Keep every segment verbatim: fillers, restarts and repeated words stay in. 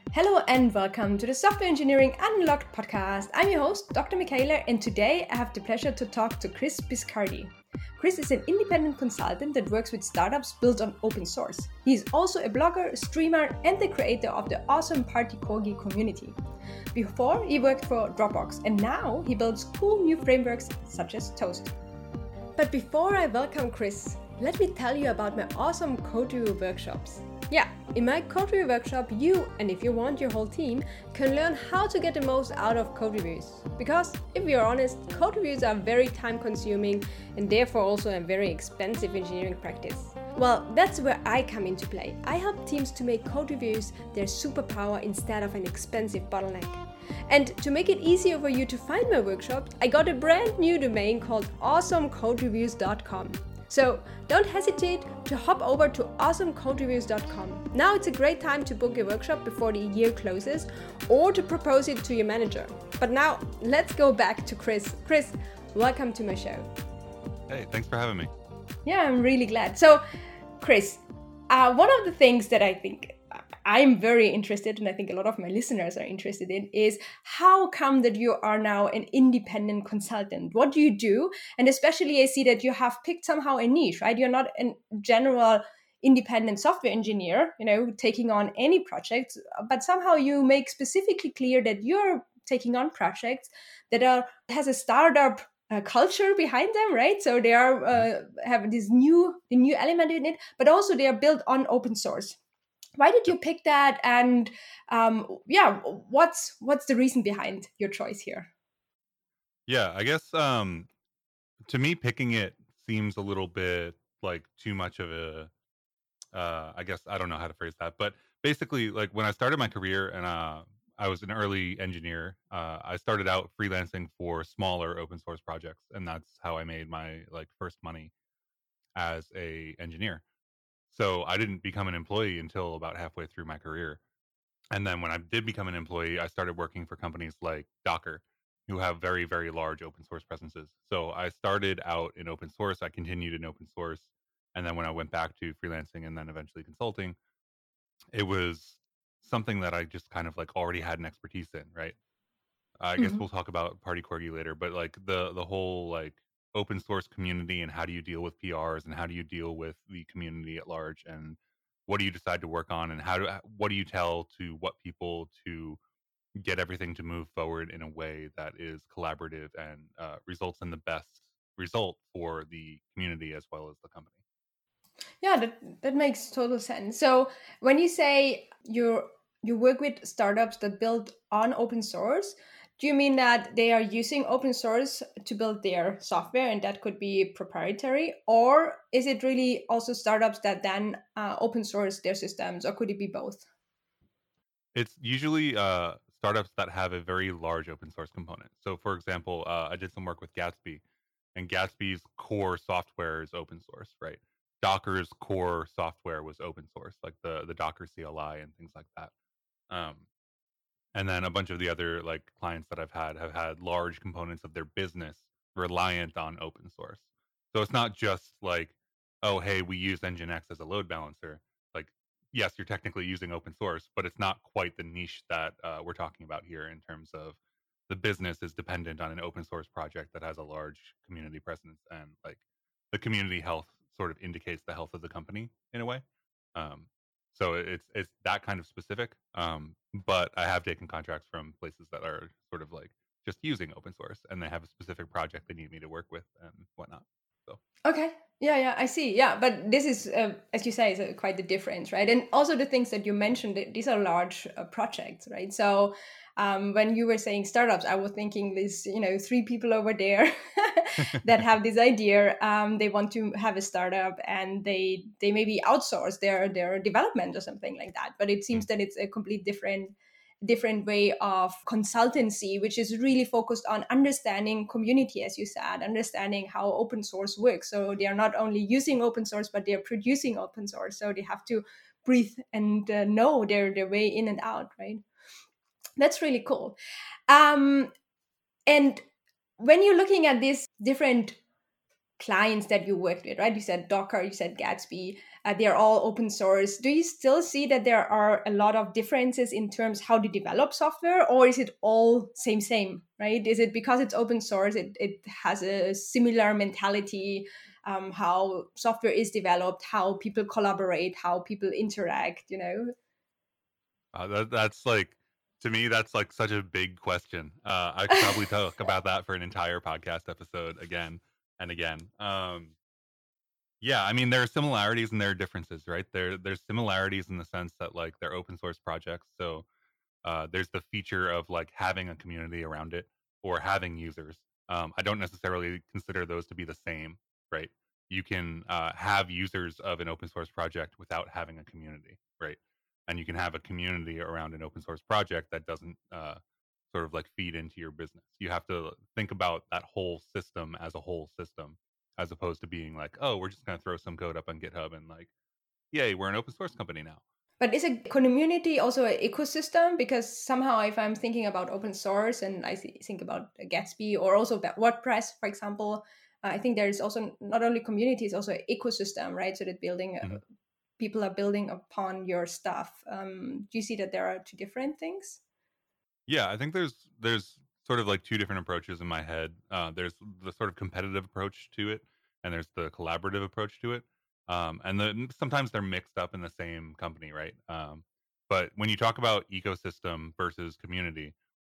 Hello and welcome to the Software Engineering Unlocked podcast. I'm your host, Doctor Michaela, and today I have the pleasure to talk to Chris Biscardi. Chris is an independent consultant that works with startups built on open source. He is also a blogger, a streamer, and the creator of the awesome Party Corgi community. Before, he worked for Dropbox, and now he builds cool new frameworks such as Toast. But before I welcome Chris, let me tell you about my awesome code review workshops. Yeah, in my code review workshop, you, and if you want your whole team, can learn how to get the most out of code reviews. Because, if we are honest, code reviews are very time consuming and therefore also a very expensive engineering practice. Well, that's where I come into play. I help teams to make code reviews their superpower instead of an expensive bottleneck. And to make it easier for you to find my workshop, I got a brand new domain called awesome code reviews dot com. So don't hesitate to hop over to awesome code reviews dot com. Now it's a great time to book your workshop before the year closes or to propose it to your manager. But now let's go back to Chris. Chris, welcome to my show. Hey, thanks for having me. Yeah, I'm really glad. So, Chris, uh, one of the things that I think I'm very interested, and I think a lot of my listeners are interested in, is how come that you are now an independent consultant? What do you do? And especially I see that you have picked somehow a niche, right? You're not a general independent software engineer, you know, taking on any projects, but somehow you make specifically clear that you're taking on projects that are has a startup uh, culture behind them, right? So they are uh, have this new the new element in it, but also they are built on open source. Why did you pick that? And um, yeah, what's what's the reason behind your choice here? Yeah, I guess um, to me, picking it seems a little bit like too much of a. Uh, I guess I don't know how to phrase that, but basically, like when I started my career and uh, I was an early engineer, uh, I started out freelancing for smaller open source projects, and that's how I made my like first money as a engineer. So I didn't become an employee until about halfway through my career. And then when I did become an employee, I started working for companies like Docker, who have very, very large open source presences. So I started out in open source, I continued in open source. And then when I went back to freelancing and then eventually consulting, it was something that I just kind of like already had an expertise in, right? I guess Mm-hmm. we'll talk about Party Corgi later, but like the the whole like open source community and how do you deal with P Rs and how do you deal with the community at large and what do you decide to work on and how do what do you tell to what people to get everything to move forward in a way that is collaborative and uh, results in the best result for the community as well as the company. Yeah, that that makes total sense. So when you say you you work with startups that build on open source, do you mean that they are using open source to build their software, and that could be proprietary, or is it really also startups that then uh, open source their systems, or could it be both? It's usually uh, startups that have a very large open source component. So, for example, uh, I did some work with Gatsby, and Gatsby's core software is open source, right? Docker's core software was open source, like the the Docker C L I and things like that. Um, and then a bunch of the other like clients that I've had have had large components of their business reliant on open source. So it's not just like, oh, hey, we use Nginx as a load balancer. Like, yes, you're technically using open source, but it's not quite the niche that uh, we're talking about here in terms of the business is dependent on an open source project that has a large community presence and like the community health sort of indicates the health of the company in a way. Um, so it's it's that kind of specific. Um, but I have taken contracts from places that are sort of like just using open source and they have a specific project they need me to work with and whatnot. So Okay. Yeah, yeah, I see. Yeah, but this is, uh, as you say, is uh, quite the difference, right? And also the things that you mentioned, th- these are large uh, projects, right? So um, when you were saying startups, I was thinking this, you know, three people over there that have this idea. Um, they want to have a startup, and they they maybe outsource their their development or something like that. But it seems mm, that it's a complete different different way of consultancy, which is really focused on understanding community, as you said, understanding how open source works. So they are not only using open source, but they are producing open source. So they have to breathe and uh, know their, their way in and out, right? That's really cool. Um, and when you're looking at these different clients that you worked with, right? You said Docker, you said Gatsby. uh, they are all open source. Do you still see that there are a lot of differences in terms how to develop software, or is it all same same, right? Is it because it's open source, it, it has a similar mentality, um, how software is developed, how people collaborate, how people interact, you know? Uh, that, that's like, to me, that's like such a big question. Uh, I could probably talk about that for an entire podcast episode again and again. Um, yeah, I mean, there are similarities and there are differences, right? There, there's similarities in the sense that like they're open source projects. So uh, there's the feature of like having a community around it or having users. Um, I don't necessarily consider those to be the same, right? You can uh, have users of an open source project without having a community, right? And you can have a community around an open source project that doesn't uh, sort of like feed into your business. You have to think about that whole system as a whole system, as opposed to being like, oh, we're just going to throw some code up on GitHub and like, yay, we're an open source company now. But is a community also an ecosystem? Because somehow, if I'm thinking about open source and I th- think about Gatsby or also about WordPress, for example, uh, I think there is also not only communities, also an ecosystem, right? So that building uh, Mm-hmm. people are building upon your stuff. Um, do you see that there are two different things? Yeah, I think there's there's sort of like two different approaches in my head. Uh, there's the sort of competitive approach to it, and there's the collaborative approach to it. Um, and then sometimes they're mixed up in the same company, right? Um, but when you talk about ecosystem versus community,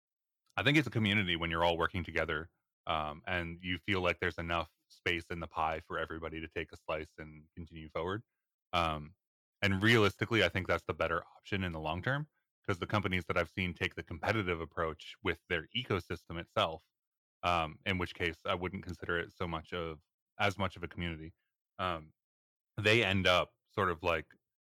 I think it's a community when you're all working together, um, and you feel like there's enough space in the pie for everybody to take a slice and continue forward. Um, and realistically, I think that's the better option in the long term, because the companies that I've seen take the competitive approach with their ecosystem itself, um, in which case I wouldn't consider it so much of as much of a community. Um, they end up sort of like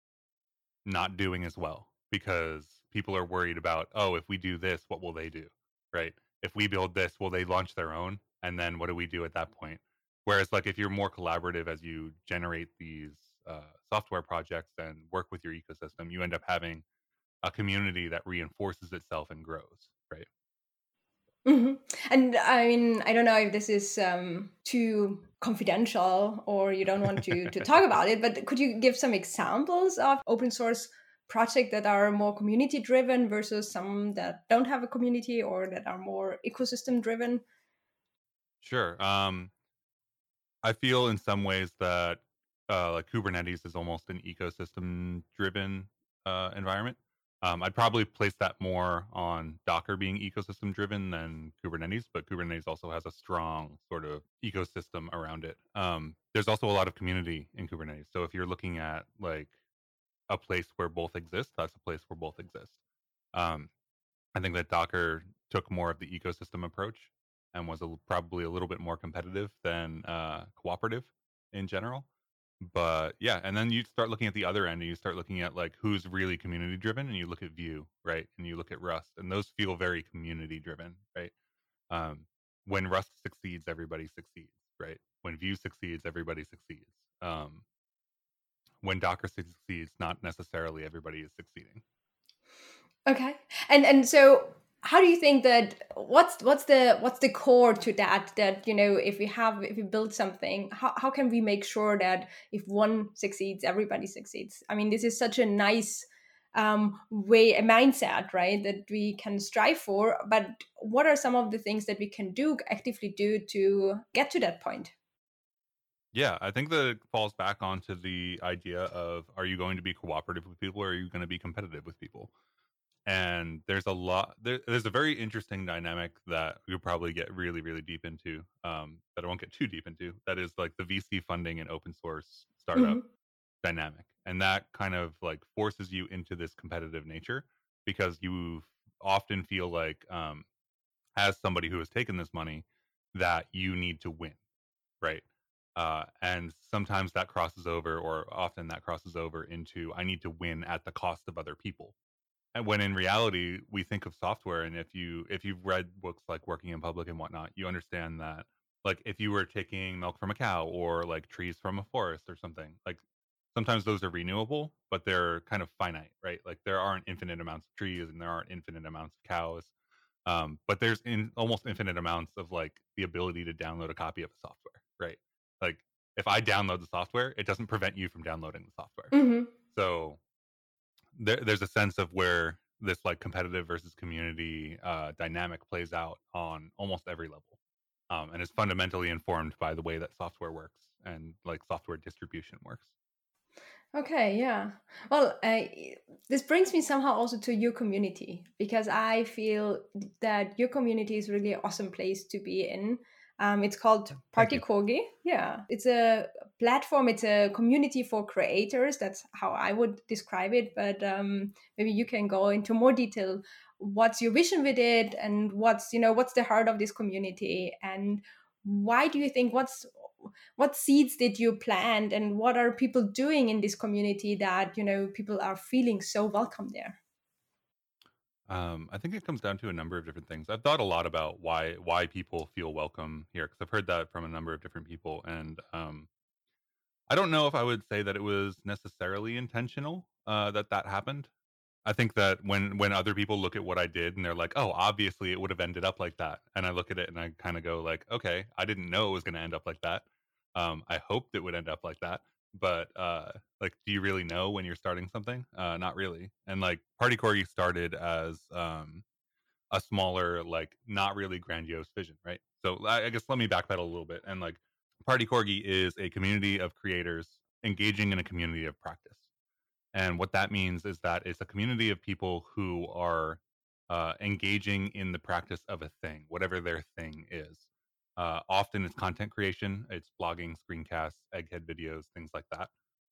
not doing as well because people are worried about, oh, if we do this, what will they do? Right? If we build this, will they launch their own? And then what do we do at that point? Whereas, like, if you're more collaborative as you generate these uh, software projects and work with your ecosystem, you end up having a community that reinforces itself and grows, right? Hmm. And I mean, I don't know if this is um, too confidential or you don't want to to talk about it, but could you give some examples of open source projects that are more community driven versus some that don't have a community or that are more ecosystem driven? Sure. Um, I feel in some ways that uh, like Kubernetes is almost an ecosystem driven uh, environment. Um, I'd probably place that more on Docker being ecosystem driven than Kubernetes, but Kubernetes also has a strong sort of ecosystem around it. Um, there's also a lot of community in Kubernetes. So if you're looking at like a place where both exist, that's a place where both exist. Um, I think that Docker took more of the ecosystem approach and was a, probably a little bit more competitive than uh, cooperative in general. But yeah, and then you start looking at the other end and you start looking at like who's really community driven, and you look at Vue, right? And you look at Rust, and those feel very community driven, right? Um, when Rust succeeds, everybody succeeds, right? When Vue succeeds, everybody succeeds. Um, when Docker succeeds, not necessarily everybody is succeeding. Okay. And and so how do you think that what's what's the what's the core to that that you know if we have if we build something, how, how can we make sure that if one succeeds everybody succeeds? I mean, this is such a nice um, way, a mindset, right, that we can strive for, but what are some of the things that we can do actively do to get to that point? Yeah, I think that it falls back onto the idea of, are you going to be cooperative with people or are you going to be competitive with people? And there's a lot there, there's a very interesting dynamic that we'll probably get really really deep into, um, that I won't get too deep into. That is like the V C funding and open source startup Hmm. dynamic, and that kind of like forces you into this competitive nature because you often feel like, um, as somebody who has taken this money, that you need to win, right? Uh, and sometimes that crosses over, or often that crosses over into, I need to win at the cost of other people. And when in reality, we think of software, and if you if you've read books like Working in Public and whatnot, you understand that like if you were taking milk from a cow or like trees from a forest or something, like sometimes those are renewable, but they're kind of finite, right? Like there aren't infinite amounts of trees and there aren't infinite amounts of cows. Um, but there's in almost infinite amounts of like the ability to download a copy of a software, right? Like if I download the software, it doesn't prevent you from downloading the software. Hmm. So there, there's a sense of where this like competitive versus community uh, dynamic plays out on almost every level, um, and is fundamentally informed by the way that software works and like software distribution works. Okay, yeah. Well, uh, this brings me somehow also to your community, because I feel that your community is really an awesome place to be in. Um, it's called Thank Party you. Corgi. Yeah, it's a platform. It's a community for creators. That's how I would describe it. But um, maybe you can go into more detail. What's your vision with it, and what's you know what's the heart of this community, and why do you think what's what seeds did you plant, and what are people doing in this community that you know people are feeling so welcome there? Um, I think it comes down to a number of different things. I've thought a lot about why why people feel welcome here because I've heard that from a number of different people, and um, I don't know if I would say that it was necessarily intentional uh, that that happened. I think that when when other people look at what I did and they're like, "Oh, obviously it would have ended up like that," and I look at it and I kind of go like, "Okay, I didn't know it was going to end up like that. Um, I hoped it would end up like that, but uh, like, do you really know when you're starting something? Uh, not really." And like, Party Corgi started as um, a smaller, like, not really grandiose vision, right? So I, I guess let me backpedal a little bit and like, Party Corgi is a community of creators engaging in a community of practice. And what that means is that it's a community of people who are uh, engaging in the practice of a thing, whatever their thing is. Uh, often it's content creation, it's blogging, screencasts, egghead videos, things like that.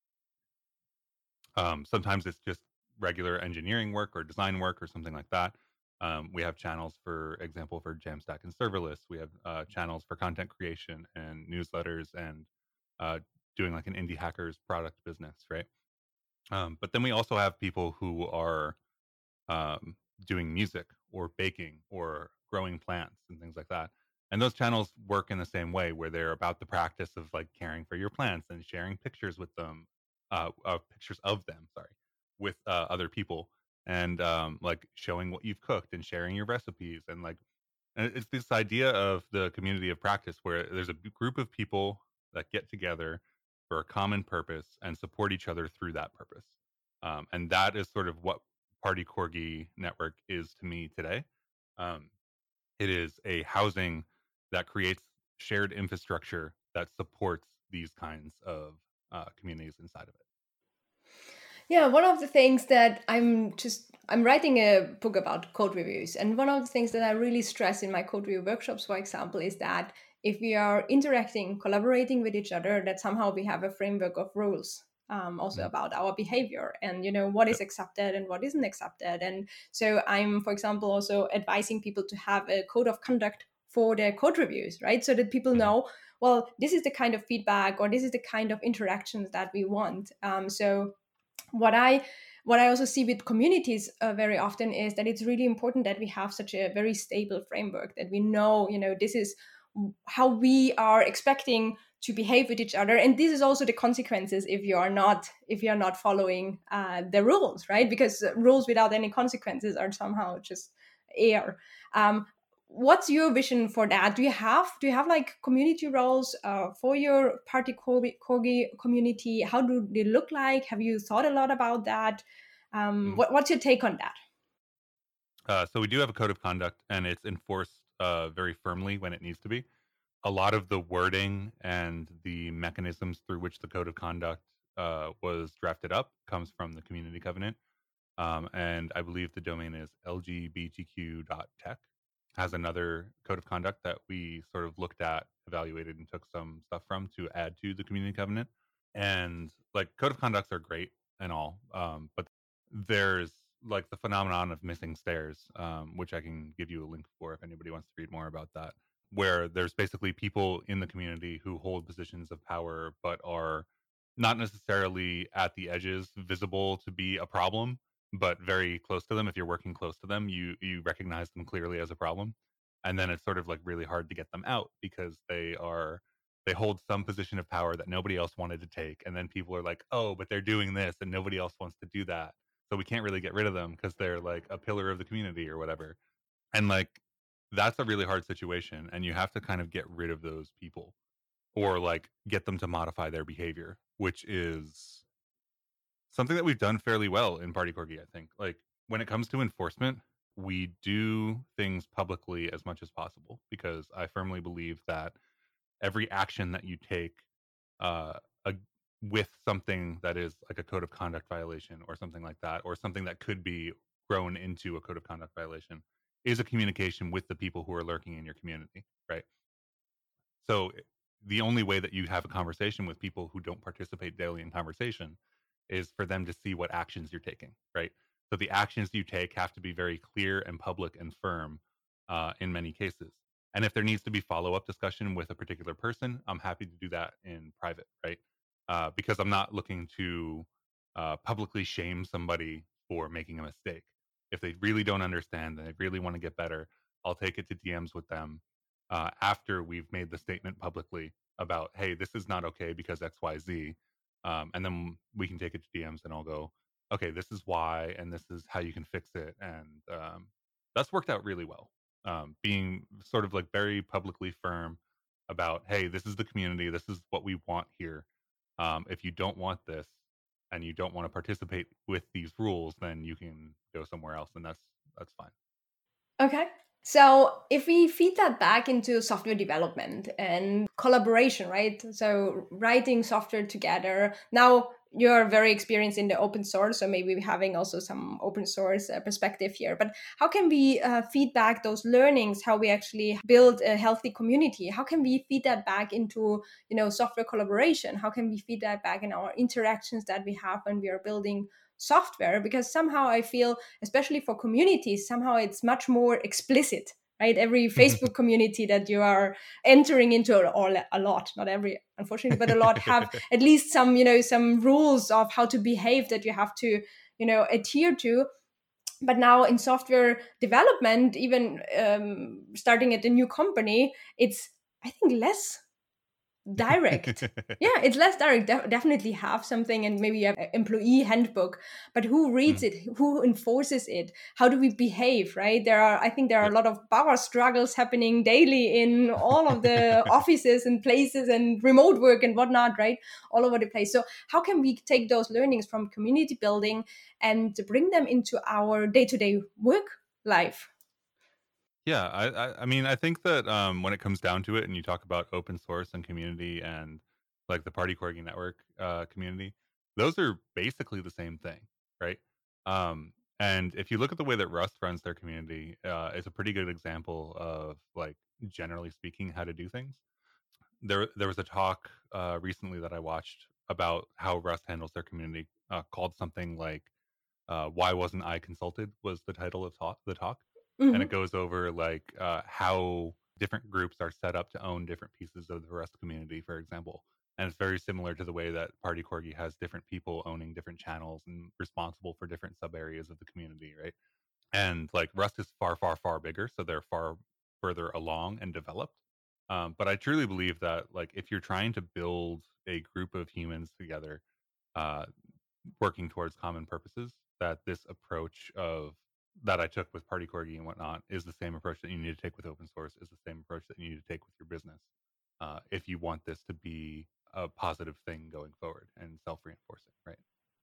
Um, sometimes it's just regular engineering work or design work or something like that. Um, we have channels, for example, for Jamstack and serverless. We have uh, channels for content creation and newsletters and uh, doing like an indie hackers product business, right? Um, but then we also have people who are um, doing music or baking or growing plants and things like that. And those channels work in the same way, where they're about the practice of like caring for your plants and sharing pictures with them, uh, uh pictures of them, sorry, with uh, other people, and um, like showing what you've cooked and sharing your recipes, and like, and it's this idea of the community of practice where there's a b- group of people that get together for a common purpose and support each other through that purpose. Um, and that is sort of what Party Corgi Network is to me today. Um, it is a housing that creates shared infrastructure that supports these kinds of uh, communities inside of it. Yeah, one of the things that I'm just I'm writing a book about code reviews, and one of the things that I really stress in my code review workshops, for example, is that if we are interacting, collaborating with each other, that somehow we have a framework of rules. Um, also Mm. about our behavior, and you know what is Yep. accepted and what isn't accepted. And so I'm, for example, also advising people to have a code of conduct for their code reviews, right? So that people Mm-hmm. know, well, this is the kind of feedback or this is the kind of interactions that we want. Um, so what I what I also see with communities uh, very often is that it's really important that we have such a very stable framework, that we know, you know, this is how we are expecting to behave with each other, and this is also the consequences if you are not if you are not following uh, the rules, right? Because rules without any consequences are somehow just air. Um, what's your vision for that? Do you have do you have like community roles uh, for your Party corgi, corgi community? How do they look like? Have you thought a lot about that? Um, Mm-hmm. what, what's your take on that? Uh, so we do have a code of conduct, and it's enforced uh, very firmly when it needs to be. A lot of the wording and the mechanisms through which the code of conduct uh, was drafted up comes from the community covenant. Um, and I believe the domain is L G B T Q dot tech. Has another code of conduct that we sort of looked at, evaluated, and took some stuff from to add to the community covenant. And like, code of conducts are great and all, um, but there's like the phenomenon of missing stairs, um, which I can give you a link for if anybody wants to read more about that, where there's basically people in the community who hold positions of power but are not necessarily at the edges visible to be a problem, but very close to them. If you're working close to them, you you recognize them clearly as a problem, and then it's sort of like really hard to get them out because they are they hold some position of power that nobody else wanted to take, and then people are like, oh, but they're doing this and nobody else wants to do that, so we can't really get rid of them because they're like a pillar of the community or whatever. And like, that's a really hard situation, and you have to kind of get rid of those people. or like get them to modify their behavior, which is something that we've done fairly well in Party Corgi, I think. Like when it comes to enforcement, we do things publicly as much as possible because I firmly believe that every action that you take uh, a, with something that is like a code of conduct violation or something like that, or something that could be grown into a code of conduct violation, is a communication with the people who are lurking in your community, right? So the only way that you have a conversation with people who don't participate daily in conversation is for them to see what actions you're taking, right? So the actions you take have to be very clear and public and firm uh, in many cases. And if there needs to be follow-up discussion with a particular person, I'm happy to do that in private, right? Uh, because I'm not looking to uh, publicly shame somebody for making a mistake. If they really don't understand and they really want to get better, I'll take it to D Ms with them uh, after we've made the statement publicly about, hey, this is not okay because X, Y, Z. Um, and then we can take it to D Ms and I'll go, okay, this is why, and this is how you can fix it. And um, that's worked out really well. Um, being sort of like very publicly firm about, hey, this is the community, this is what we want here. Um, if you don't want this and you don't want to participate with these rules, then you can go somewhere else, and that's that's fine. Okay. So if we feed that back into software development and collaboration, right? So writing software together. Now you're very experienced in the open source, so maybe having also some open source uh, perspective here. But how can we uh, feed back those learnings? How we actually build a healthy community? How can we feed that back into, you know, software collaboration? How can we feed that back in our interactions that we have when we are building software? Because somehow I feel, especially for communities, somehow it's much more explicit, right? Every Facebook community that you are entering into, or a lot, not every, unfortunately, but a lot have at least some, you know, some rules of how to behave that you have to, you know, adhere to. But now in software development, even um, starting at a new company, it's, I think, less direct. Yeah, it's less direct. De- definitely have something, and maybe you have an employee handbook, but who reads Mm. it? Who enforces it? How do we behave, right? There are, I think there are Yep. a lot of power struggles happening daily in all of the offices and places and remote work and whatnot, right? All over the place. So how can we take those learnings from community building and bring them into our day-to-day work life? Yeah, I, I, I mean, I think that um, when it comes down to it, and you talk about open source and community, and like the Party Corgi Network uh, community, those are basically the same thing, right? Um, and if you look at the way that Rust runs their community, uh, it's a pretty good example of, like, generally speaking, how to do things. There, there was a talk uh, recently that I watched about how Rust handles their community, uh, called something like uh, "Why Wasn't I Consulted?" was the title of talk, the talk, and it Mm-hmm. goes over like uh, how different groups are set up to own different pieces of the Rust community, for example. And it's very similar to the way that Party Corgi has different people owning different channels and responsible for different sub areas of the community, right? And like Rust is far, far, far bigger, so they're far further along and developed. Um, but I truly believe that, like, if you're trying to build a group of humans together, uh, working towards common purposes, that this approach of that I took with Party Corgi and whatnot is the same approach that you need to take with open source, is the same approach that you need to take with your business, uh, if you want this to be a positive thing going forward and self-reinforcing, right?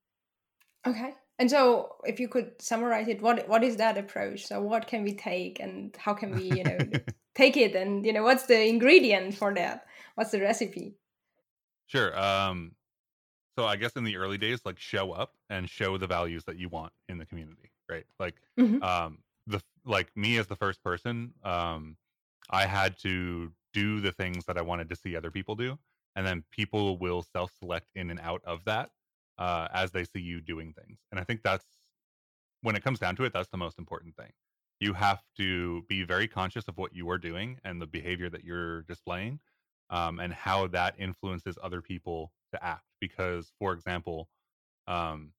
Okay. And so if you could summarize it, what what is that approach? So what can we take and how can we, you know, take it, and, you know, what's the ingredient for that? What's the recipe? Sure. Um, so I guess in the early days, like, show up and show the values that you want in the community, right? Like, Mm-hmm. um, the like me as the first person, um, I had to do the things that I wanted to see other people do, and then people will self-select in and out of that uh, as they see you doing things. And I think that's, when it comes down to it, that's the most important thing. You have to be very conscious of what you are doing and the behavior that you're displaying, um, and how that influences other people to act. Because, for example, um,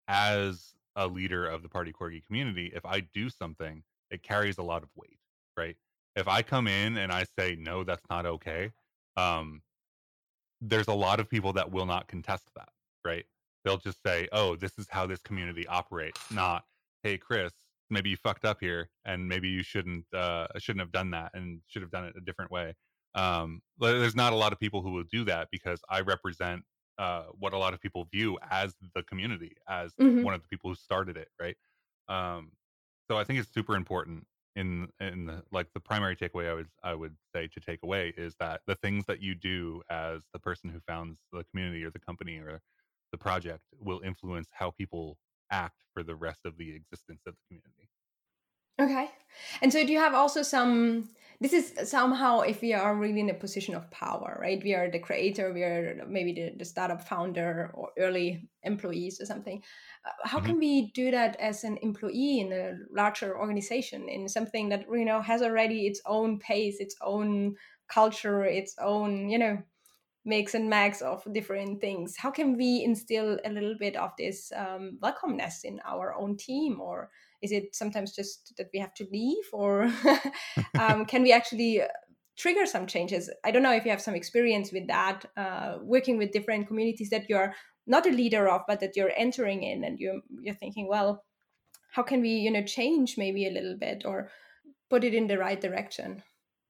as a leader of the Party Corgi community, if I do something, it carries a lot of weight, right? If I come in and I say, no, that's not okay, um, there's a lot of people that will not contest that, right? They'll just say, oh, this is how this community operates, not, hey, Chris, maybe you fucked up here and maybe you shouldn't uh, shouldn't have done that and should have done it a different way. Um, but there's not a lot of people who will do that because I represent uh, what a lot of people view as the community, as one Hmm. of the people who started it, right? Um, so I think it's super important in in the, like the primary takeaway I would I would say to take away is that the things that you do as the person who founds the community or the company or the project will influence how people act for the rest of the existence of the community. Okay. And so do you have also some, this is somehow if we are really in a position of power, right? We are the creator, we are maybe the, the startup founder or early employees or something. Uh, How Hmm. can we do that as an employee in a larger organization, in something that, you know, has already its own pace, its own culture, its own, you know, mix and max of different things? How can we instill a little bit of this um, welcomeness in our own team? Or is it sometimes just that we have to leave? Or um, can we actually uh, trigger some changes? I don't know if you have some experience with that, uh, working with different communities that you're not a leader of, but that you're entering in, and you're, you're thinking, well, how can we, you know, change maybe a little bit or put it in the right direction?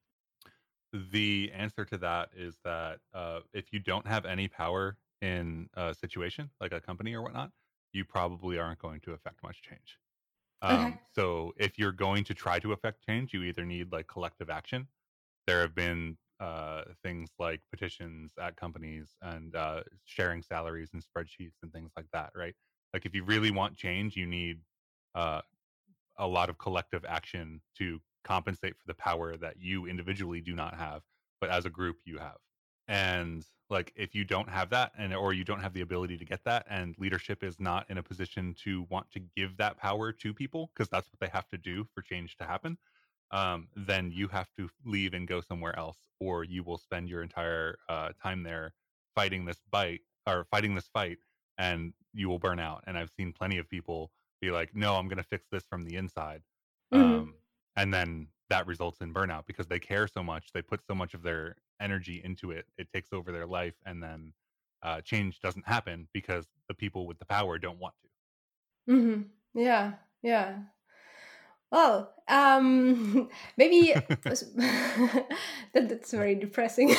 The answer to that is that uh, if you don't have any power in a situation like a company or whatnot, you probably aren't going to affect much change. Okay. Um, so if you're going to try to affect change, you either need like collective action. There have been uh, things like petitions at companies and uh, sharing salaries and spreadsheets and things like that, right? Like if you really want change, you need uh, a lot of collective action to compensate for the power that you individually do not have, but as a group you have. And like if you don't have that and or you don't have the ability to get that and leadership is not in a position to want to give that power to people because that's what they have to do for change to happen, um, then you have to leave and go somewhere else, or you will spend your entire uh, time there fighting this bite or fighting this fight, and you will burn out. And I've seen plenty of people be like, "No, I'm going to fix this from the inside," Hmm. um, and then that results in burnout because they care so much, they put so much of their energy into it, it takes over their life, and then uh, change doesn't happen because the people with the power don't want Hmm. Yeah. Yeah. Well, um, maybe that, that's very depressing.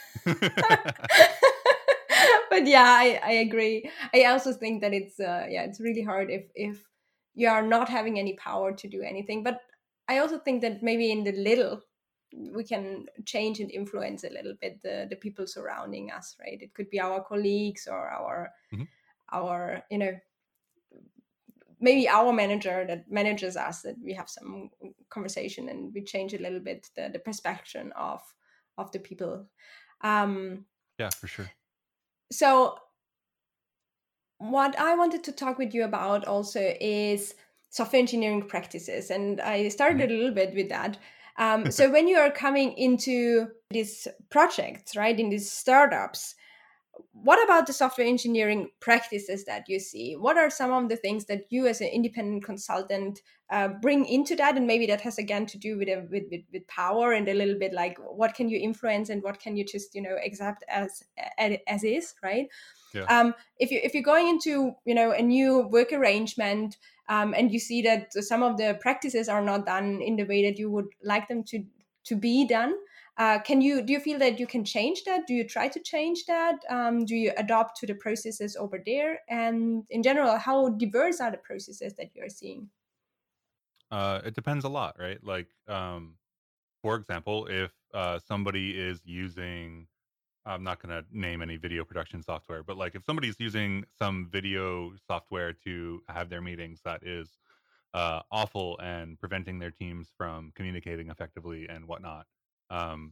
to. But yeah, I, I agree. I also think that it's uh, yeah, it's really hard if if you are not having any power to do anything. But I also think that maybe in the little we can change and influence a little bit the the people surrounding us, right? It could be our colleagues or our Mhm. our you know, maybe our manager that manages us, that we have some conversation and we change a little bit the, the perspective of of the people. um Yeah, for sure. so what I wanted to talk with you about also is software engineering practices, and I started Mhm. a little bit with that. Um, so when you are coming into these projects, right, in these startups, what about the software engineering practices that you see? What are some of the things that you as an independent consultant uh, bring into that? And maybe that has again to do with, a, with, with with power, and a little bit like what can you influence and what can you just, you know, accept as as is, right? Yeah. Um, if you if you're going into, you know, a new work arrangement, um, and you see that some of the practices are not done in the way that you would like them to to be done, uh, can you, do you feel that you can change that? Do you try to change that? Um, do you adopt to the processes over there? And in general, how diverse are the processes that you're seeing? Uh, it depends a lot, right? Like, um, for example, if uh, somebody is using, I'm not going to name any video production software, but like if somebody's using some video software to have their meetings that is uh, awful and preventing their teams from communicating effectively and whatnot, um,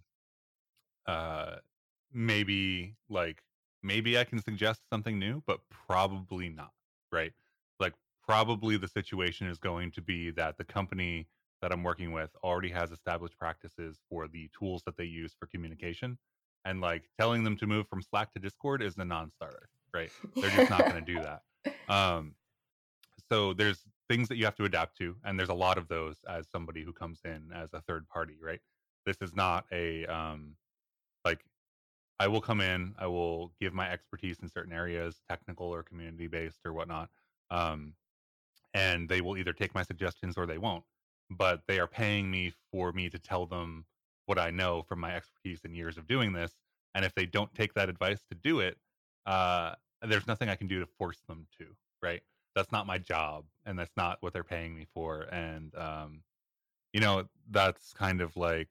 uh, maybe like maybe I can suggest something new, but probably not, right? Like probably the situation is going to be that the company that I'm working with already has established practices for the tools that they use for communication. And like telling them to move from Slack to Discord is a non-starter, right? They're just not going to do that. Um, so there's things that you have to adapt to, and there's a lot of those as somebody who comes in as a third party, right? This is not a um, like I will come in, I will give my expertise in certain areas, technical or community based or whatnot. Um, and they will either take my suggestions or they won't. But they are paying me for me to tell them what I know from my expertise and years of doing this. And if they don't take that advice to do it, uh, there's nothing I can do to force them to, right? That's not my job, and that's not what they're paying me for. And um, you know, that's kind of like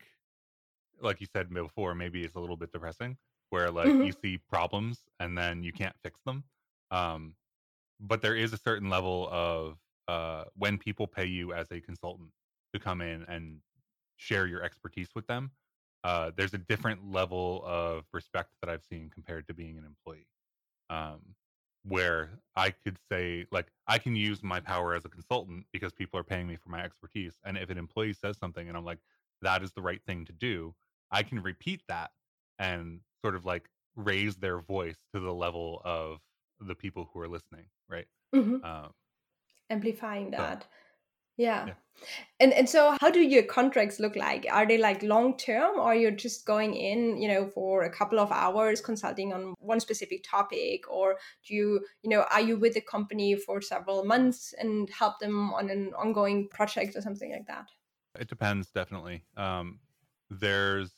like you said before, maybe it's a little bit depressing where like you Hmm. see problems and then you can't fix them. Um, but there is a certain level of uh, when people pay you as a consultant to come in and share your expertise with them, uh, there's a different level of respect that I've seen compared to being an employee. Um, where I could say, like, I can use my power as a consultant because people are paying me for my expertise. And if an employee says something and I'm like, that is the right thing to do, I can repeat that and sort of like raise their voice to the level of the people who are listening, right? Hmm. Um, Amplifying so that. Yeah. yeah. And and so how do your contracts look like? Are they like long term, or you're just going in, you know, for a couple of hours consulting on one specific topic? Or do you, you know, are you with the company for several months and help them on an ongoing project or something like that? It depends, definitely. Um, there's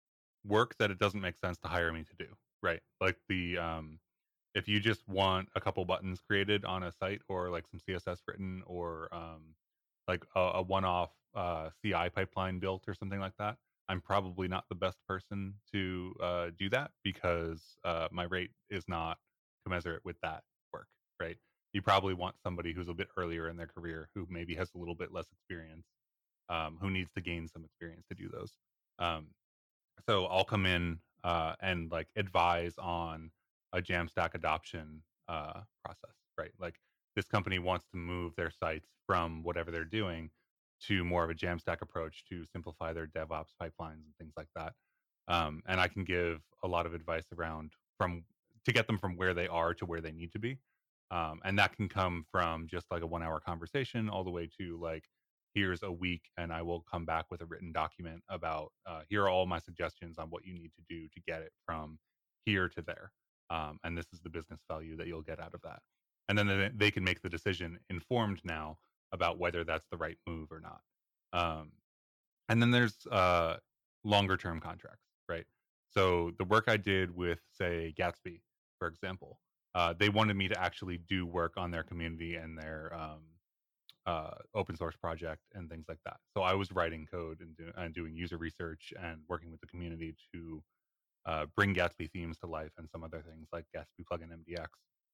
work that it doesn't make sense to hire me to do, right? Like the um, if you just want a couple buttons created on a site or like some C S S written or um, like a, a one-off uh, C I pipeline built or something like that, I'm probably not the best person to uh, do that because uh, my rate is not commensurate with that work, right? You probably want somebody who's a bit earlier in their career who maybe has a little bit less experience, um, who needs to gain some experience to do those. Um, so I'll come in uh, and like advise on a Jamstack adoption uh, process, right? Like this company wants to move their sites from whatever they're doing to more of a Jamstack approach to simplify their DevOps pipelines and things like that. Um, and I can give a lot of advice around from to get them from where they are to where they need to be. Um, and that can come from just like a one hour conversation all the way to like here's a week and I will come back with a written document about uh, here are all my suggestions on what you need to do to get it from here to there. Um, and this is the business value that you'll get out of that. And then they, they can make the decision informed now about whether that's the right move or not. Um, and then there's uh, longer term contracts, right? So the work I did with, say, Gatsby, for example, uh, they wanted me to actually do work on their community and their um, uh, open source project and things like that. So I was writing code and, do, and doing user research and working with the community to uh, bring Gatsby themes to life and some other things like Gatsby plugin M D X.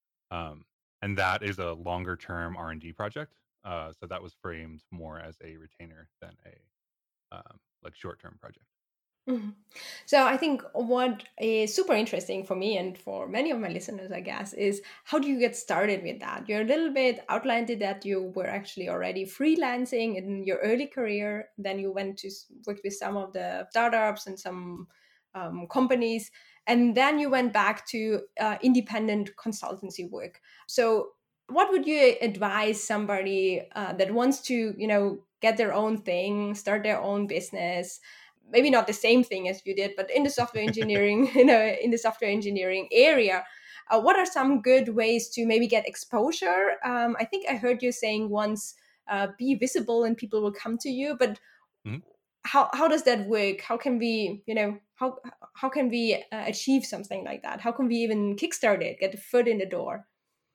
Um, and that is a longer term R and D project. Uh, so that was framed more as a retainer than a um, like short term project. Mhm. So I think what is super interesting for me and for many of my listeners, I guess, is how do you get started with that? You're a little bit outlined it that you were actually already freelancing in your early career. Then you went to s- work with some of the startups and some um, companies, and then you went back to uh, independent consultancy work. So what would you advise somebody uh, that wants to, you know, get their own thing, start their own business? Maybe not the same thing as you did, but in the software engineering, you know, in the software engineering area, uh, what are some good ways to maybe get exposure? Um, I think I heard you saying once, uh, be visible and people will come to you. But Mhm. how how does that work? How can we, you know, how how can we uh, achieve something like that? How can we even kickstart it, get the foot in the door?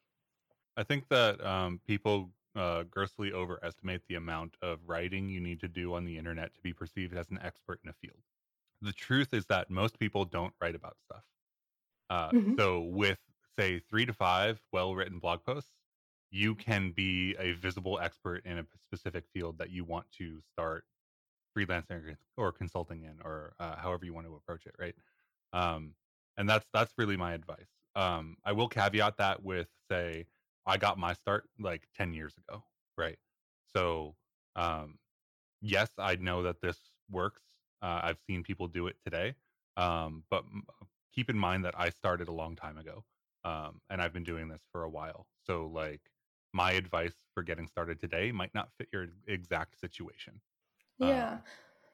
I think that um, people uh, grossly overestimate the amount of writing you need to do on the internet to be perceived as an expert in a field. The truth is that most people don't write about stuff. Uh, Hmm. so with say three to five well-written blog posts, you can be a visible expert in a specific field that you want to start freelancing or consulting in, or uh, however you want to approach it, right? Um, and that's that's really my advice. Um, I will caveat that with say I got my start like ten years ago, right? So um, yes, I know that this works. Uh, I've seen people do it today, um, but m- keep in mind that I started a long time ago, um, and I've been doing this for a while. So, like, my advice for getting started today might not fit your exact situation. Yeah. Um,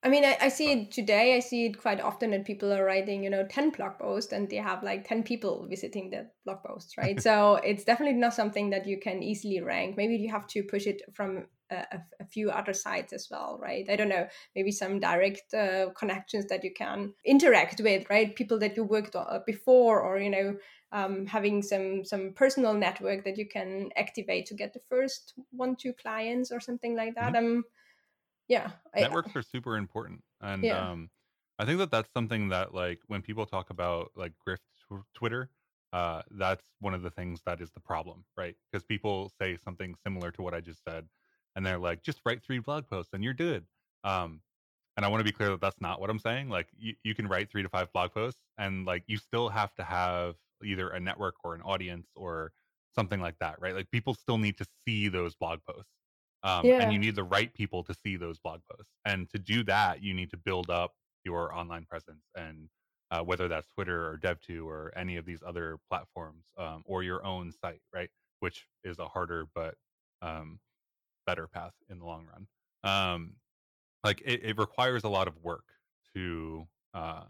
I mean, I, I see it today. I see it quite often that people are writing, you know, ten blog posts and they have like ten people visiting the blog posts, right? So it's definitely not something that you can easily rank. Maybe you have to push it from a, a, a few other sites as well, right? I don't know, maybe some direct uh, connections that you can interact with, right? People that you worked uh, before, or, you know, um, having some some personal network that you can activate to get the first one, two clients or something like that. Mm-hmm. Um, yeah, I, Networks are super important, and yeah. um, I think that that's something that, like, when people talk about like grift tw- Twitter, uh, that's one of the things that is the problem, right? Because people say something similar to what I just said, and they're like, just write three blog posts and you're good. Um, and I want to be clear that that's not what I'm saying. Like, you, you can write three to five blog posts, and like you still have to have either a network or an audience or something like that, right? Like, people still need to see those blog posts. Um, and you Yeah, need the right people to see those blog posts. And to do that, you need to build up your online presence, and uh, whether that's Twitter or dev two or any of these other platforms, um, or your own site, right? Which is a harder but um, better path in the long run. Um, like it, it requires a lot of work to uh,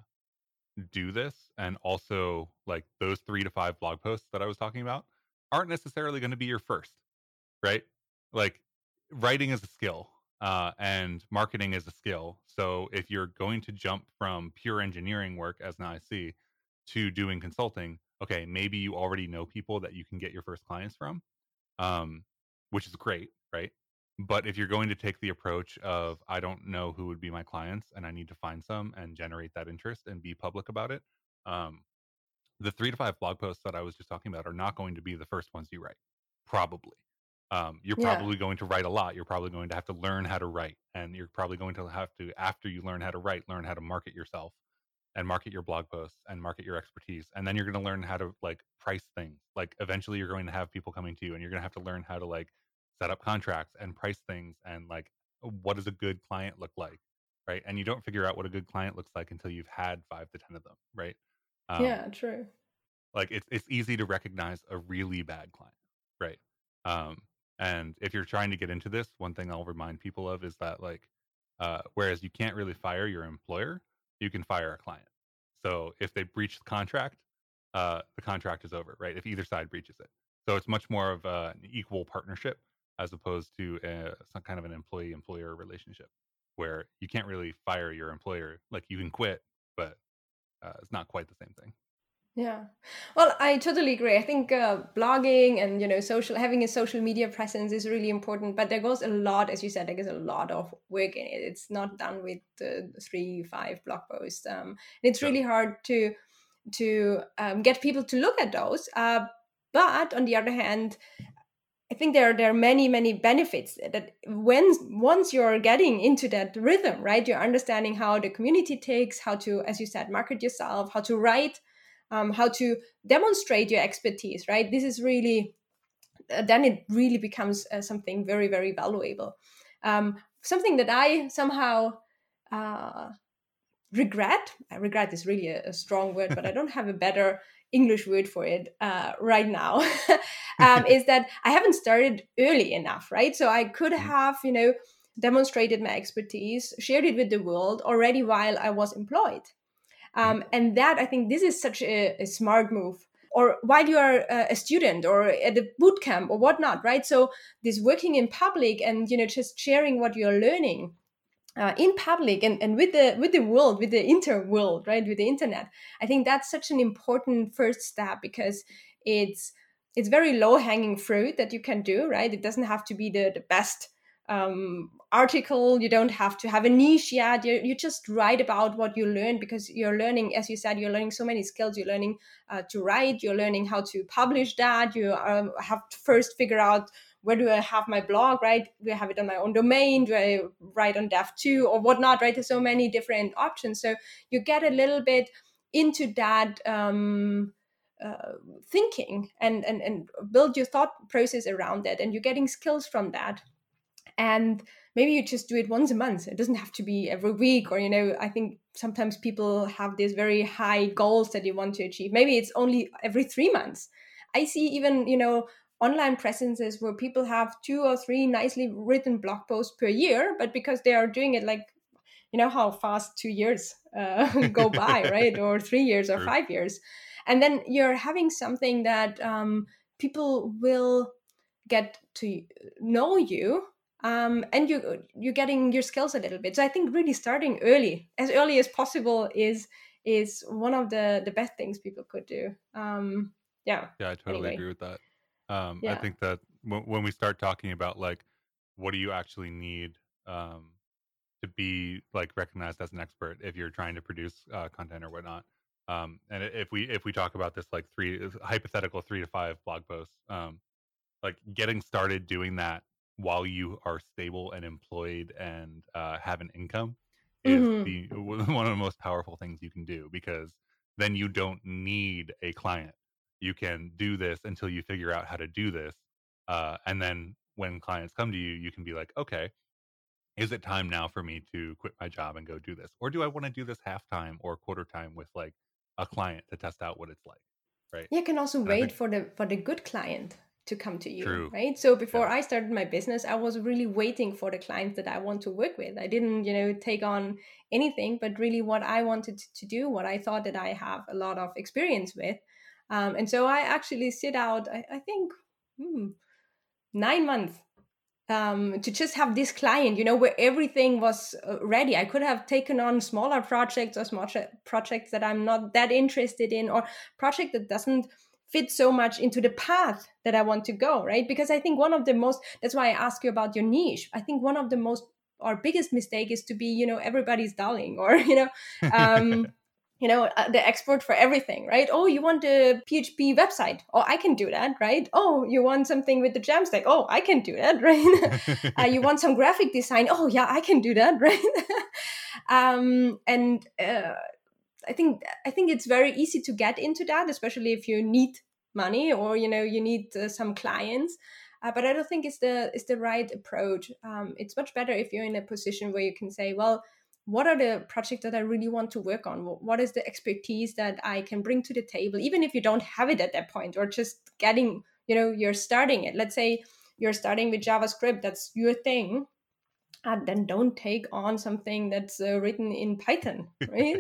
do this, and also like those three to five blog posts that I was talking about aren't necessarily going to be your first, right? Like, writing is a skill, uh, and marketing is a skill. So if you're going to jump from pure engineering work as an I C to doing consulting, okay, maybe you already know people that you can get your first clients from, um, which is great, right? But if you're going to take the approach of, I don't know who would be my clients and I need to find some and generate that interest and be public about it, um, the three to five blog posts that I was just talking about are not going to be the first ones you write, probably. Um, you're yeah, probably going to write a lot. You're probably going to have to learn how to write, and you're probably going to have to, after you learn how to write, learn how to market yourself and market your blog posts and market your expertise. And then you're going to learn how to like price things. Like, eventually you're going to have people coming to you, and you're going to have to learn how to like set up contracts and price things, and like, what does a good client look like, right? And you don't figure out what a good client looks like until you've had five to ten of them, right? Um, yeah, true. like, it's it's easy to recognize a really bad client, right? Um, and if you're trying to get into this, one thing I'll remind people of is that, like, uh, whereas you can't really fire your employer, you can fire a client. So if they breach the contract, uh, the contract is over, right? If either side breaches it, so it's much more of uh, an equal partnership as opposed to a, some kind of an employee-employer relationship, where you can't really fire your employer. Like, you can quit, but uh, it's not quite the same thing. Yeah. Well, I totally agree. I think uh, blogging and, you know, social, having a social media presence is really important, but there goes a lot, as you said, there goes a lot of work in it. It's not done with uh, three, five blog posts. Um, and it's Yeah. really hard to to um, get people to look at those. Uh, but on the other hand, I think there are, there are many, many benefits that when once you're getting into that rhythm, right? You're understanding how the community takes, how to, as you said, market yourself, how to write, um, how to demonstrate your expertise, right? This is really, uh, then it really becomes uh, something very, very valuable. Um, something that I somehow uh, regret, I regret is really a, a strong word, but I don't have a better English word for it uh, right now, um, is that I haven't started early enough, right? So I could Mhm. have, you know, demonstrated my expertise, shared it with the world already while I was employed. Mhm. Um, and that, I think this is such a, a smart move. Or while you are uh, a student or at a boot camp or whatnot, right? So this working in public and, you know, just sharing what you're learning uh, in public and, and with the with the world, with the inter world, right, with the internet. I think that's such an important first step, because it's it's very low hanging fruit that you can do, right? It doesn't have to be the, the best um, article. You don't have to have a niche yet. You, you just write about what you learn, because you're learning, as you said, you're learning so many skills. You're learning uh, to write, you're learning how to publish that. You um, have to first figure out, where do I have my blog, right? Do I have it on my own domain? Do I write on dev two or whatnot, right? There's so many different options. So you get a little bit into that um, uh, thinking and, and, and build your thought process around that. And you're getting skills from that. And maybe you just do it once a month. It doesn't have to be every week, or, you know, I think sometimes people have these very high goals that they want to achieve. Maybe it's only every three months. I see even, you know, online presences where people have two or three nicely written blog posts per year, but because they are doing it like you know how fast two years uh, go by, right? Or three years or True. five years. And then you're having something that um, people will get to know you, um, and you you're getting your skills a little bit. So I think really starting early, as early as possible, is is one of the the best things people could do. Um, yeah. Yeah, I totally Anyway. agree with that. Um, I Yeah. think that w- when we start talking about like what do you actually need um, to be like recognized as an expert if you're trying to produce uh, content or whatnot, um, and i- if we if we talk about this like three hypothetical three to five blog posts, um, like getting started doing that while you are stable and employed and uh, have an income is Hmm. the one of the most powerful things you can do, because then you don't need a client. You can do this until you figure out how to do this, uh, and then when clients come to you, you can be like, okay, is it time now for me to quit my job and go do this, or do I want to do this half time or quarter time with like a client to test out what it's like, right? You can also And I wait think for the for the good client to come to you, true, right? So before yeah, I started my business, I was really waiting for the clients that I want to work with. I didn't, you know, take on anything, but really what I wanted to do, what I thought that I have a lot of experience with. Um, and so I actually sit out, I, I think, hmm, nine months um, to just have this client, you know, where everything was uh, ready. I could have taken on smaller projects or small projects that I'm not that interested in, or project that doesn't fit so much into the path that I want to go, right? Because I think one of the most, that's why I ask you about your niche. I think one of the most, our biggest mistake is to be, you know, everybody's darling, or, you know, um, you know, uh, the expert for everything, right? Oh, you want a P H P website? Oh, I can do that, right? Oh, you want something with the Jamstack? Oh, I can do that, right? uh, you want some graphic design? Oh, yeah, I can do that, right? um, and uh, I think I think it's very easy to get into that, especially if you need money, or you know you need uh, some clients. Uh, but I don't think it's the it's the right approach. Um, it's much better if you're in a position where you can say, well, what are the projects that I really want to work on? What is the expertise that I can bring to the table, even if you don't have it at that point, or just getting, you know, you're starting it. Let's say you're starting with JavaScript, that's your thing. And then don't take on something that's uh, written in Python, right?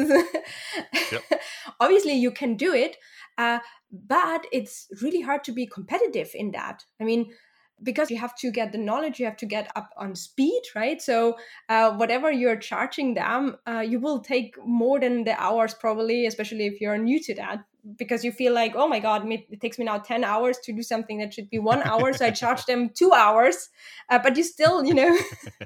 yep, Obviously, you can do it, uh, but it's really hard to be competitive in that. I mean, because you have to get the knowledge, you have to get up on speed, right? So uh, whatever you're charging them, uh, you will take more than the hours probably, especially if you're new to that, because you feel like, oh my god, it takes me now ten hours to do something that should be one hour, so I charge them two hours, uh, but you still, you know,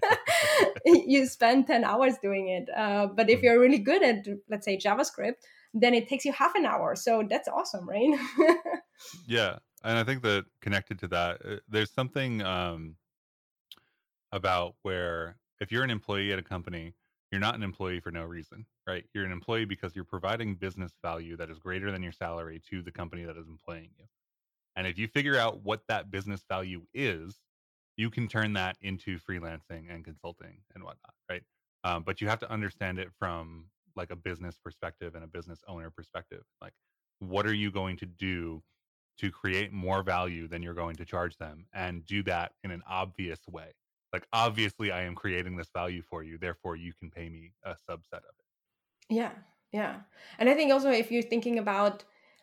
you spend ten hours doing it, uh, but if you're really good at, let's say, JavaScript, then it takes you half an hour, so that's awesome, right? yeah. And I think that connected to that, uh, there's something um, about where if you're an employee at a company, you're not an employee for no reason, right? You're an employee because you're providing business value that is greater than your salary to the company that is employing you. And if you figure out what that business value is, you can turn that into freelancing and consulting and whatnot, right? Um, but you have to understand it from like a business perspective and a business owner perspective. Like, what are you going to do to create more value than you're going to charge them, and do that in an obvious way? Like, obviously, I am creating this value for you, therefore, you can pay me a subset of it. Yeah, yeah. And I think also if you're thinking about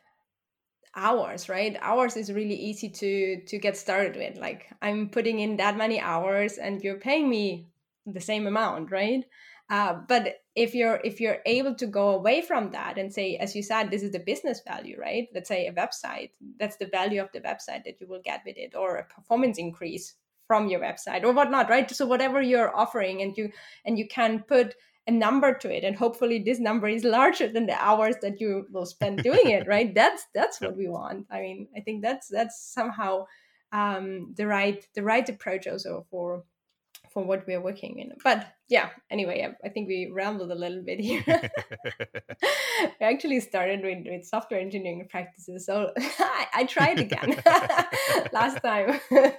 hours, right? Hours is really easy to to get started with. Like, I'm putting in that many hours and you're paying me the same amount, right? Uh, but if you're if you're able to go away from that and say, as you said, this is the business value, right? Let's say a website, that's the value of the website that you will get with it, or a performance increase from your website or whatnot, right? So whatever you're offering, and you and you can put a number to it, and hopefully this number is larger than the hours that you will spend doing it, right? that's that's Yep. what we want. I mean, I think that's that's somehow um the right the right approach also for for what we're working in. But yeah, anyway, I, I think we rambled a little bit here. We actually started with, with software engineering practices, so I, I tried again last time.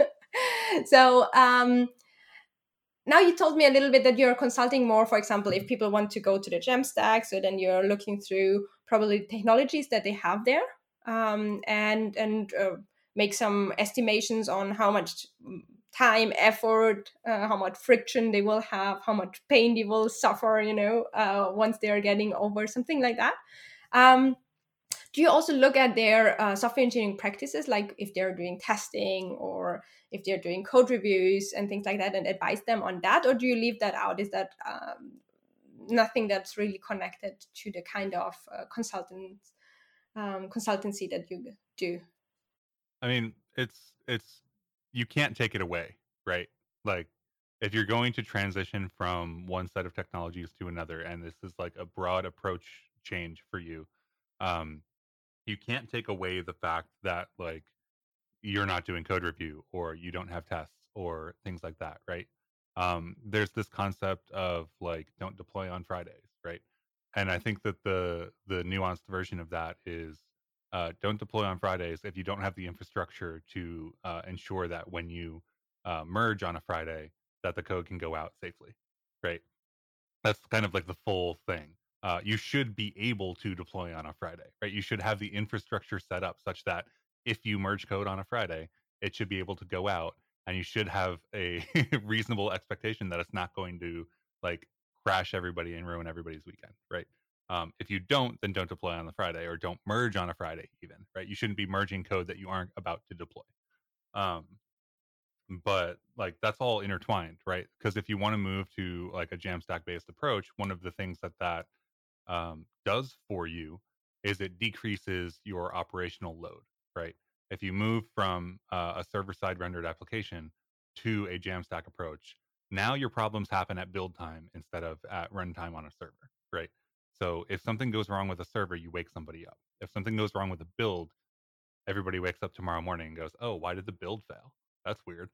So um now you told me a little bit that you're consulting more, for example, if people want to go to the Jamstack, so then you're looking through probably technologies that they have there, um, and and uh, make some estimations on how much time, effort, uh, how much friction they will have, how much pain they will suffer, you know, uh, once they are getting over something like that. Um, do you also look at their uh, software engineering practices, like if they're doing testing or if they're doing code reviews and things like that, and advise them on that, or do you leave that out? Is that um, nothing that's really connected to the kind of uh, consultant um, consultancy that you do? I mean, it's it's you can't take it away, right? Like if you're going to transition from one set of technologies to another, and this is like a broad approach change for you, um, you can't take away the fact that like you're not doing code review or you don't have tests or things like that, right? Um, there's this concept of like don't deploy on Fridays, right? And I think that the the nuanced version of that is uh, don't deploy on Fridays if you don't have the infrastructure to uh, ensure that when you uh, merge on a Friday, that the code can go out safely, right? That's kind of like the full thing. Uh, you should be able to deploy on a Friday, right? You should have the infrastructure set up such that if you merge code on a Friday, it should be able to go out, and you should have a reasonable expectation that it's not going to like crash everybody and ruin everybody's weekend, right? Um, if you don't, then don't deploy on the Friday or don't merge on a Friday, even, right? You shouldn't be merging code that you aren't about to deploy. Um, but like that's all intertwined, right? Because if you want to move to like a Jamstack based approach, one of the things that that um, does for you is it decreases your operational load, right? If you move from uh, a server side rendered application to a Jamstack approach, now your problems happen at build time instead of at runtime on a server, right? So if something goes wrong with a server, you wake somebody up. If something goes wrong with a build, everybody wakes up tomorrow morning and goes, "Oh, why did the build fail? That's weird."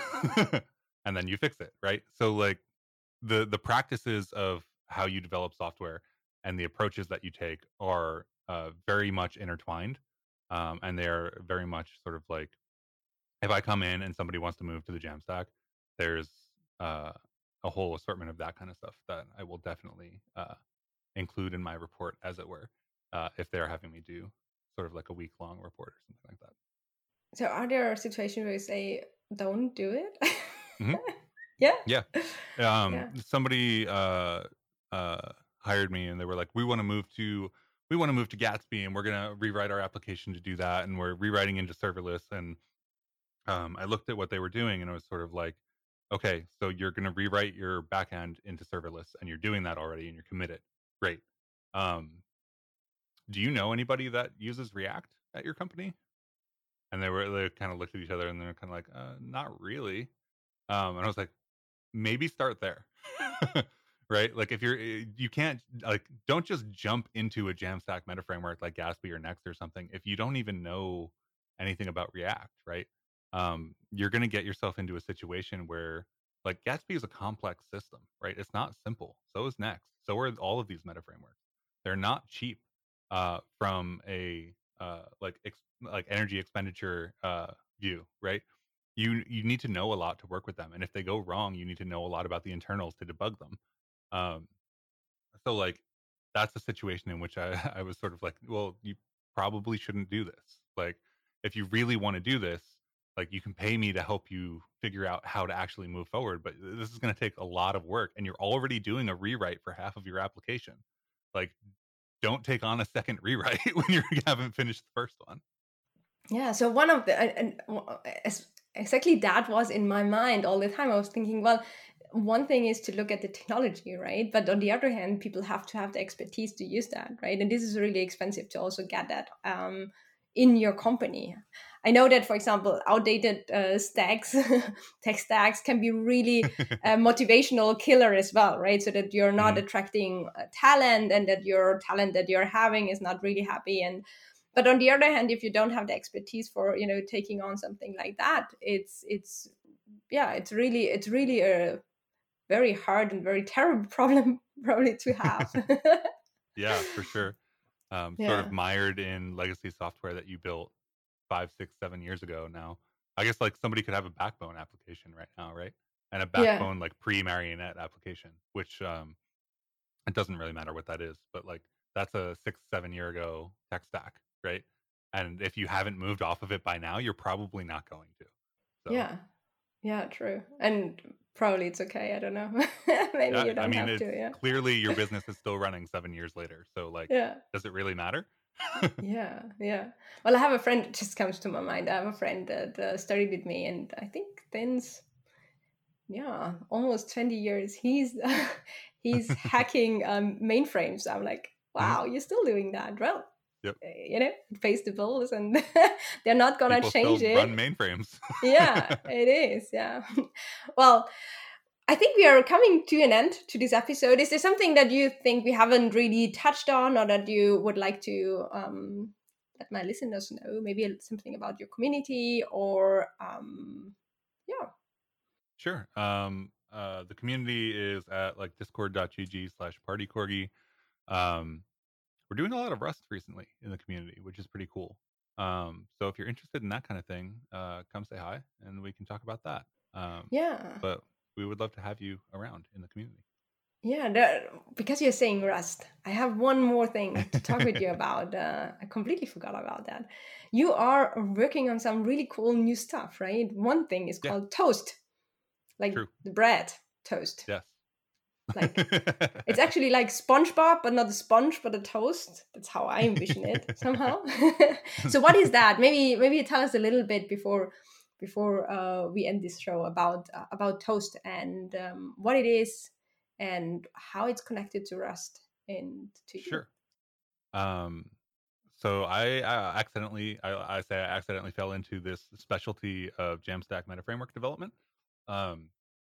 And then you fix it, right? So like the the practices of how you develop software and the approaches that you take are uh, very much intertwined, um, and they're very much sort of like if I come in and somebody wants to move to the Jamstack, there's uh, a whole assortment of that kind of stuff that I will definitely uh, include in my report, as it were, uh, if they're having me do sort of like a week long report or something like that. So are there situations where you say don't do it? Hmm. Yeah. Yeah. Um, Yeah. somebody uh, uh, hired me, and they were like, "We want to move to we want to move to Gatsby, and we're gonna rewrite our application to do that, and we're rewriting into serverless." And um, I looked at what they were doing, and it was sort of like, "Okay, so you're gonna rewrite your backend into serverless, and you're doing that already, and you're committed. Great. Um, do you know anybody that uses React at your company?" And they were they kind of looked at each other, and they're kind of like, uh, "Not really." Um, and I was like, maybe start there. Right? Like if you're eh, you can't like don't just jump into a Jamstack meta framework like Gatsby or Next or something if you don't even know anything about React, right? Um, you're gonna get yourself into a situation where like Gatsby is a complex system, right? It's not simple. So is Next. So are all of these meta frameworks. They're not cheap uh, from a uh, like ex- like energy expenditure uh, view, right? you you need to know a lot to work with them, and if they go wrong, you need to know a lot about the internals to debug them. Um, so like that's a situation in which I I was sort of like, well, you probably shouldn't do this. Like if you really want to do this, like you can pay me to help you figure out how to actually move forward, but this is going to take a lot of work, and you're already doing a rewrite for half of your application. Like don't take on a second rewrite when you haven't finished the first one. Yeah. So one of the and, and as, exactly that was in my mind all the time. I was thinking, well, one thing is to look at the technology, right? But on the other hand, people have to have the expertise to use that, right? And this is really expensive to also get that um, in your company. I know that, for example, outdated uh, stacks, tech stacks can be really a motivational killer as well, right? So that you're not Mhm. attracting uh, talent, and that your talent that you're having is not really happy. And but on the other hand, if you don't have the expertise for, you know, taking on something like that, it's it's yeah, it's really it's really a very hard and very terrible problem probably to have. Yeah, for sure. Um, sort of Yeah. mired in legacy software that you built five, six, seven years ago now. I guess like somebody could have a Backbone application right now, right? And a Yeah. Backbone like pre-Marionette application, which um, it doesn't really matter what that is, but like that's a six, seven year ago tech stack, right? And if you haven't moved off of it by now, you're probably not going to. So Yeah. Yeah, true. And probably it's okay. I don't know. Maybe Yeah, you don't I mean, have it's to. Yeah. clearly your business is still running seven years later. So, like, Yeah. does it really matter? Yeah. Yeah. Well, I have a friend, it just comes to my mind. I have a friend that uh, studied with me, and I think since, yeah, almost twenty years, he's he's hacking um, mainframes. I'm like, Mhm. wow, you're still doing that. Well, Yep. you know, it pays the bills, and they're not gonna People change still it. run mainframes. Yeah, it is. Yeah. Well, I think we are coming to an end to this episode. Is there something that you think we haven't really touched on, or that you would like to um, let my listeners know? Maybe something about your community, or um, yeah. Sure. Um, uh, the community is at like discord.gg slash partycorgi. Um, we're doing a lot of Rust recently in the community, which is pretty cool. Um, so if you're interested in that kind of thing, uh, come say hi and we can talk about that. Um, Yeah. but we would love to have you around in the community. Yeah, the, because you're saying Rust, I have one more thing to talk with you about. Uh, I completely forgot about that. You are working on some really cool new stuff, right? One thing is Yeah. called Toast, like True. the bread toast. Yes. Like it's actually like SpongeBob, but not a sponge, but a toast. That's how I envision it somehow. So what is that? Maybe maybe tell us a little bit before before uh, we end this show about uh, about Toast and um, what it is and how it's connected to Rust and to you. Sure. Um, so I, I accidentally, I, I say I accidentally fell into this specialty of Jamstack meta framework development. Um,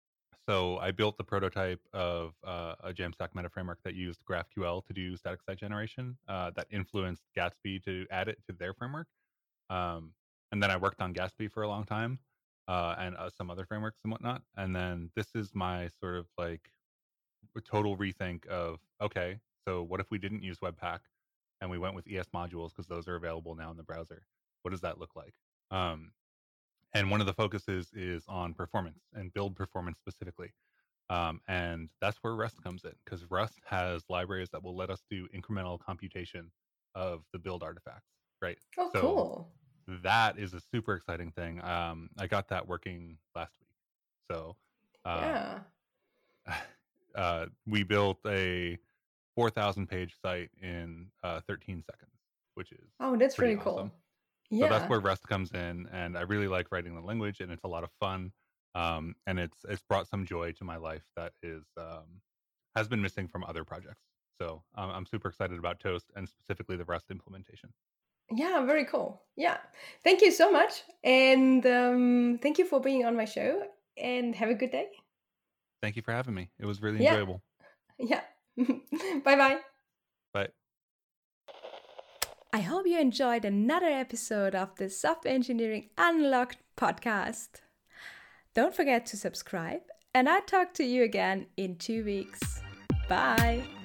so I built the prototype of uh, a Jamstack meta framework that used GraphQL to do static site generation, uh, that influenced Gatsby to add it to their framework. Um, and then I worked on Gatsby for a long time, uh, and uh, some other frameworks and whatnot. And then this is my sort of like total rethink of, okay, so what if we didn't use Webpack and we went with E S modules because those are available now in the browser? What does that look like? Um, and one of the focuses is on performance and build performance specifically. Um, and that's where Rust comes in, because Rust has libraries that will let us do incremental computation of the build artifacts, right? Oh, so cool. That is a super exciting thing. Um, I got that working last week. So um, Yeah. uh, we built a four thousand page site in uh, thirteen seconds, which is Oh, that's pretty really awesome. cool. So that's Yeah. where Rust comes in, and I really like writing the language, and it's a lot of fun. Um, and it's it's brought some joy to my life that is um, has been missing from other projects. So um, I'm super excited about Toast and specifically the Rust implementation. Yeah, very cool. Yeah. Thank you so much. And um, thank you for being on my show. And have a good day. Thank you for having me. It was really Yeah. enjoyable. Yeah. Bye-bye. Bye. I hope you enjoyed another episode of the Software Engineering Unlocked podcast. Don't forget to subscribe, and I'll talk to you again in two weeks. Bye.